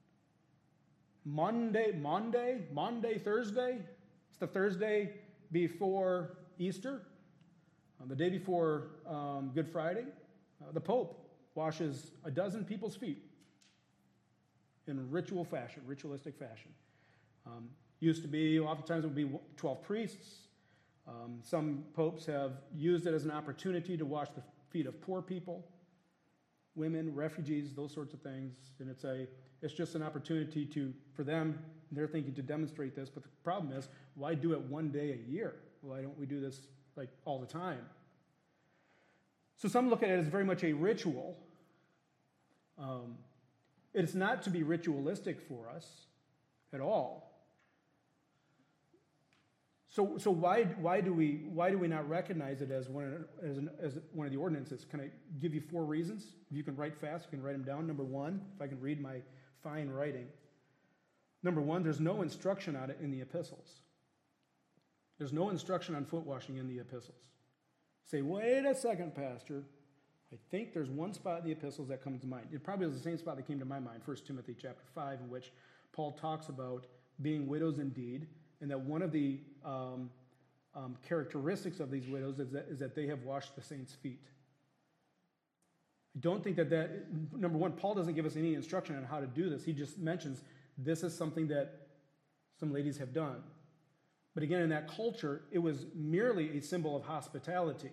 Monday, Monday, Monday, Thursday. It's the Thursday before Easter, uh, the day before um, Good Friday. Uh, the Pope washes a dozen people's feet in ritual fashion, ritualistic fashion. Um, used to be, oftentimes it would be twelve priests. Um, some popes have used it as an opportunity to wash the feet of poor people, women, refugees, those sorts of things. And it's a, it's just an opportunity to, for them, they're thinking to demonstrate this. But the problem is, why do it one day a year? Why don't we do this like all the time? So some look at it as very much a ritual. Um, it's not to be ritualistic for us at all. So, so why, why, do we, why do we not recognize it as one, as, an, as one of the ordinances? Can I give you four reasons? If you can write fast, you can write them down. Number one, if I can read my fine writing. Number one, there's no instruction on it in the epistles. There's no instruction on foot washing in the epistles. Say, wait a second, Pastor. I think there's one spot in the epistles that comes to mind. It probably was the same spot that came to my mind, First Timothy chapter five, in which Paul talks about being widows indeed, and that one of the um, um, characteristics of these widows is that, is that they have washed the saints' feet. I don't think that that, number one, Paul doesn't give us any instruction on how to do this. He just mentions this is something that some ladies have done. But again, in that culture, it was merely a symbol of hospitality.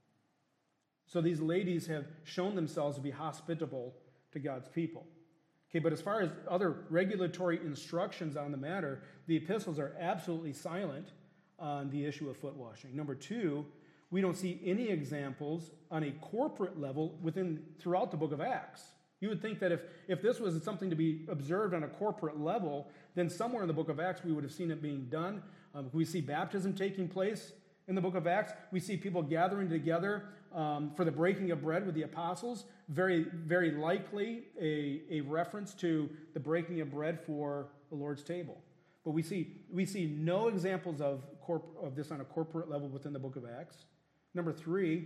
So these ladies have shown themselves to be hospitable to God's people. Okay, but as far as other regulatory instructions on the matter, the epistles are absolutely silent on the issue of foot washing. Number two, we don't see any examples on a corporate level within throughout the book of Acts. You would think that if, if this was something to be observed on a corporate level, then somewhere in the book of Acts we would have seen it being done. Um, we see baptism taking place in the book of Acts. We see people gathering together um, for the breaking of bread with the apostles. Very, very likely a, a reference to the breaking of bread for the Lord's table. But we see, we see no examples of, corp- of this on a corporate level within the book of Acts. Number three,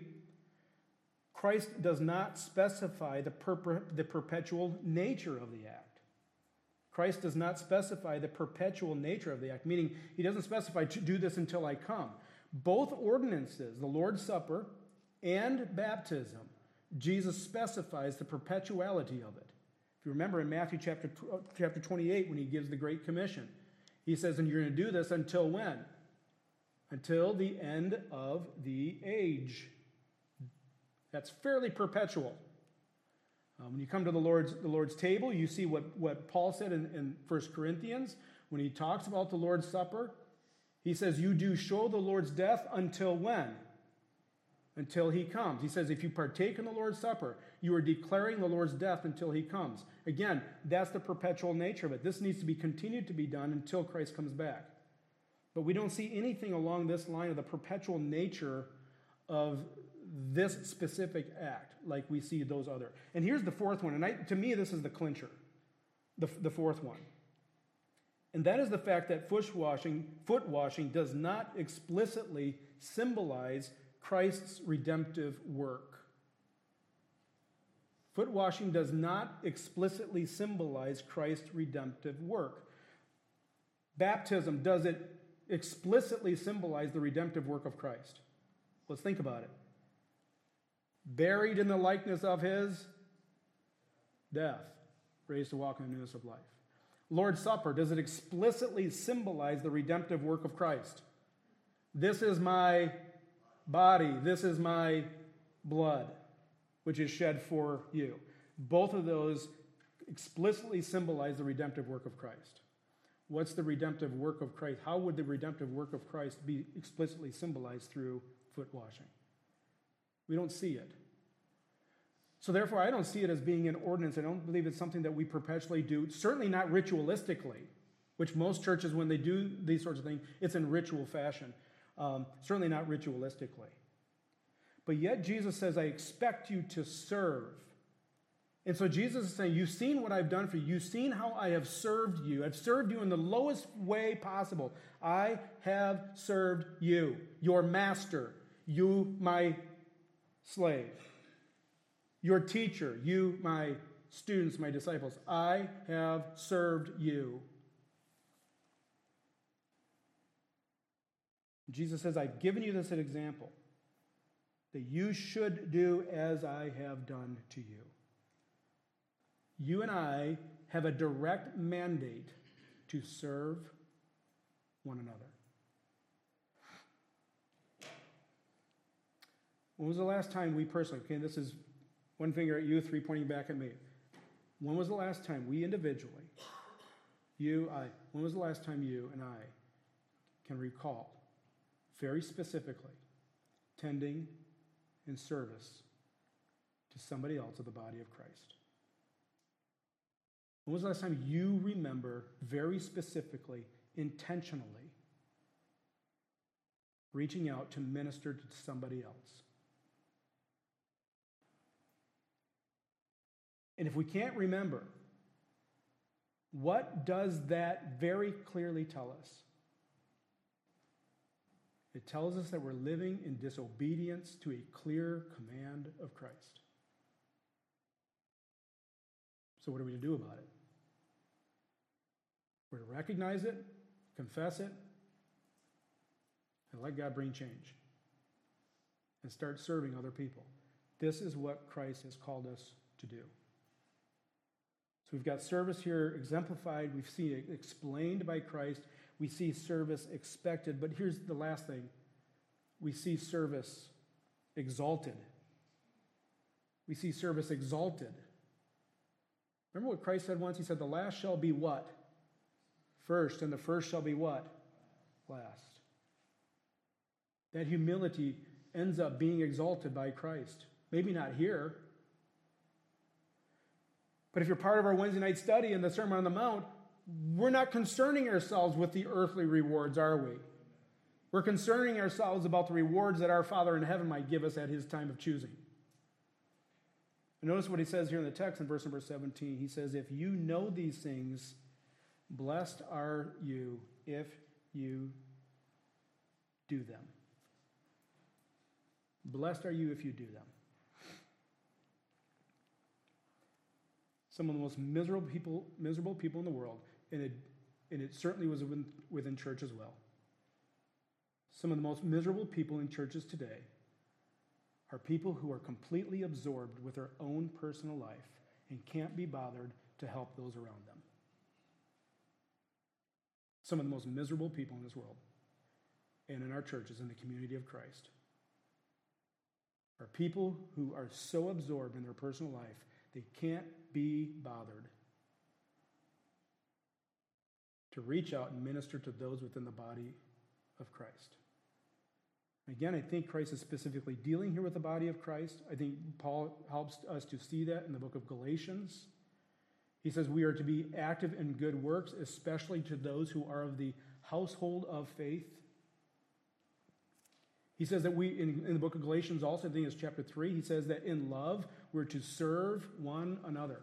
Christ does not specify the, per- the perpetual nature of the act. Christ does not specify the perpetual nature of the act, meaning he doesn't specify to do this until I come. Both ordinances, the Lord's Supper and baptism, Jesus specifies the perpetuality of it. If you remember in Matthew chapter, chapter twenty-eight, when he gives the Great Commission, he says, and you're going to do this until when? Until the end of the age. That's fairly perpetual. Um, when you come to the Lord's, the Lord's table, you see what, what Paul said in, in First Corinthians when he talks about the Lord's Supper. He says, you do show the Lord's death until when? Until he comes. He says, if you partake in the Lord's Supper, you are declaring the Lord's death until he comes. Again, that's the perpetual nature of it. This needs to be continued to be done until Christ comes back. But we don't see anything along this line of the perpetual nature of this specific act like we see those other. And here's the fourth one, and I, to me this is the clincher, the, the fourth one. And that is the fact that foot washing, foot washing does not explicitly symbolize Christ's redemptive work. Foot washing does not explicitly symbolize Christ's redemptive work. Baptism, does it explicitly symbolize the redemptive work of Christ? Let's think about it. Buried in the likeness of his death, raised to walk in the newness of life. Lord's Supper, does it explicitly symbolize the redemptive work of Christ? This is my body, this is my blood, which is shed for you. Both of those explicitly symbolize the redemptive work of Christ. What's the redemptive work of Christ? How would the redemptive work of Christ be explicitly symbolized through foot washing? We don't see it. So therefore, I don't see it as being an ordinance. I don't believe it's something that we perpetually do, certainly not ritualistically, which most churches, when they do these sorts of things, it's in ritual fashion. Um, certainly not ritualistically. But yet Jesus says, I expect you to serve. And so Jesus is saying, you've seen what I've done for you. You've seen how I have served you. I've served you in the lowest way possible. I have served you, your master, you, my slave, your teacher, you, my students, my disciples. I have served you. Jesus says, I've given you this as an example, that you should do as I have done to you. You and I have a direct mandate to serve one another. When was the last time we personally, okay, this is one finger at you, three pointing back at me. When was the last time we individually, you, I, when was the last time you and I can recall, very specifically, tending in service to somebody else of the body of Christ? When was the last time you remember very specifically, intentionally, reaching out to minister to somebody else. And if we can't remember, what does that very clearly tell us? It tells us that we're living in disobedience to a clear command of Christ. So what are we to do about it? We're to recognize it, confess it, and let God bring change. And start serving other people. This is what Christ has called us to do. So we've got service here exemplified. We've seen it explained by Christ. We see service expected. But here's the last thing. We see service exalted. We see service exalted. Remember what Christ said once? He said, the last shall be what? First, and the first shall be what? Last. That humility ends up being exalted by Christ. Maybe not here. But if you're part of our Wednesday night study in the Sermon on the Mount, we're not concerning ourselves with the earthly rewards, are we? We're concerning ourselves about the rewards that our Father in heaven might give us at his time of choosing. And notice what he says here in the text in verse number seventeen. He says, if you know these things, blessed are you if you do them. Blessed are you if you do them. Some of the most miserable people, miserable people in the world, and it, and it certainly was within, within church as well. Some of the most miserable people in churches today are people who are completely absorbed with their own personal life and can't be bothered to help those around them. Some of the most miserable people in this world and in our churches, in the community of Christ, are people who are so absorbed in their personal life they can't be bothered to reach out and minister to those within the body of Christ. Again, I think Christ is specifically dealing here with the body of Christ. I think Paul helps us to see that in the book of Galatians. He says we are to be active in good works, especially to those who are of the household of faith. He says that we, in, in the book of Galatians also, I think it's chapter three, he says that in love, we're to serve one another.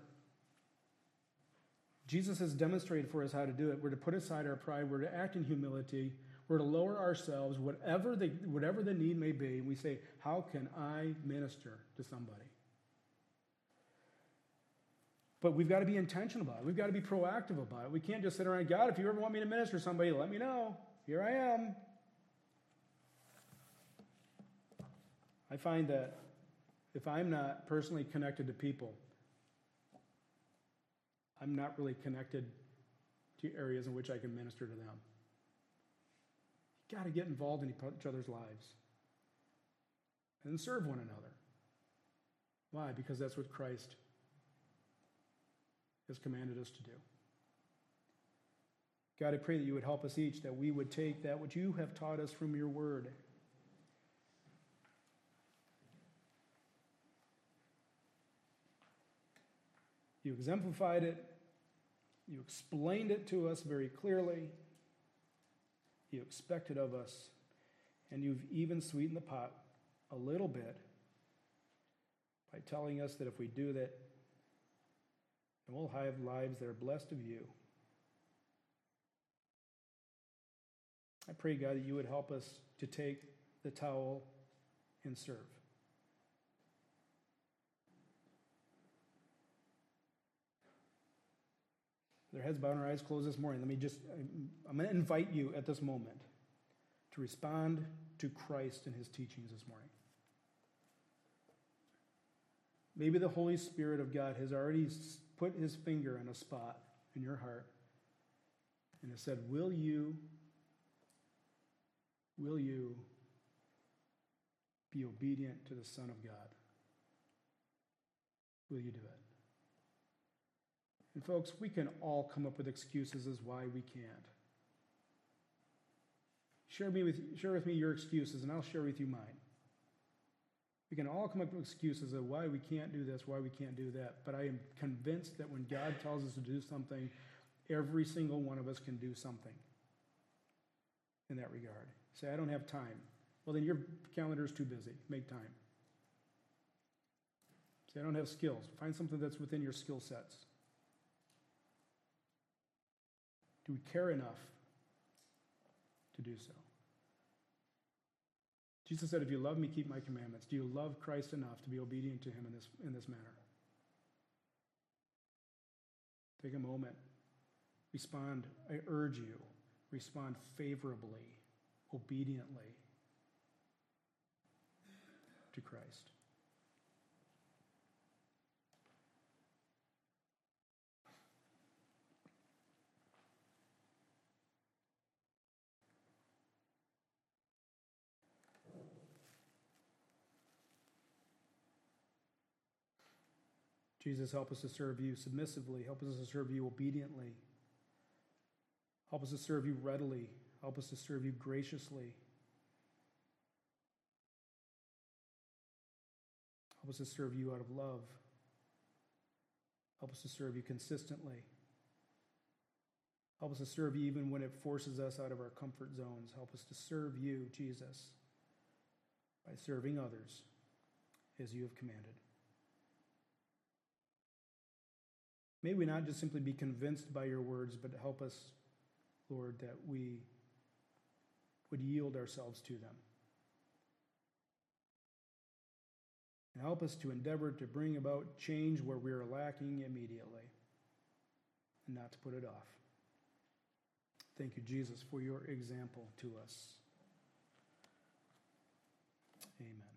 Jesus has demonstrated for us how to do it. We're to put aside our pride. We're to act in humility. We're to lower ourselves, whatever the, whatever the need may be. And we say, how can I minister to somebody? But we've got to be intentional about it. We've got to be proactive about it. We can't just sit around, God, if you ever want me to minister to somebody, let me know. Here I am. I find that if I'm not personally connected to people, I'm not really connected to areas in which I can minister to them. You've got to get involved in each other's lives and serve one another. Why? Because that's what Christ has commanded us to do. God, I pray that you would help us each, that we would take that which you have taught us from your word. You exemplified it. You explained it to us very clearly. You expect it of us. And you've even sweetened the pot a little bit by telling us that if we do that, then we'll have lives that are blessed of you. I pray, God, that you would help us to take the towel and serve. Their heads bowed and our eyes closed this morning. Let me just, I'm going to invite you at this moment to respond to Christ and his teachings this morning. Maybe the Holy Spirit of God has already put his finger on a spot in your heart and has said, will you, will you be obedient to the Son of God? Will you do it? And folks, we can all come up with excuses as why we can't. Share, me with, share with me your excuses, and I'll share with you mine. We can all come up with excuses of why we can't do this, why we can't do that. But I am convinced that when God tells us to do something, every single one of us can do something in that regard. Say, I don't have time. Well, then your calendar is too busy. Make time. Say, I don't have skills. Find something that's within your skill sets. Do we care enough to do so? Jesus said, if you love me, keep my commandments. Do you love Christ enough to be obedient to him in this, in this manner? Take a moment. Respond, I urge you, respond favorably, obediently to Christ. Jesus, help us to serve you submissively. Help us to serve you obediently. Help us to serve you readily. Help us to serve you graciously. Help us to serve you out of love. Help us to serve you consistently. Help us to serve you even when it forces us out of our comfort zones. Help us to serve you, Jesus, by serving others as you have commanded. May we not just simply be convinced by your words, but help us, Lord, that we would yield ourselves to them. And help us to endeavor to bring about change where we are lacking immediately and not to put it off. Thank you, Jesus, for your example to us. Amen.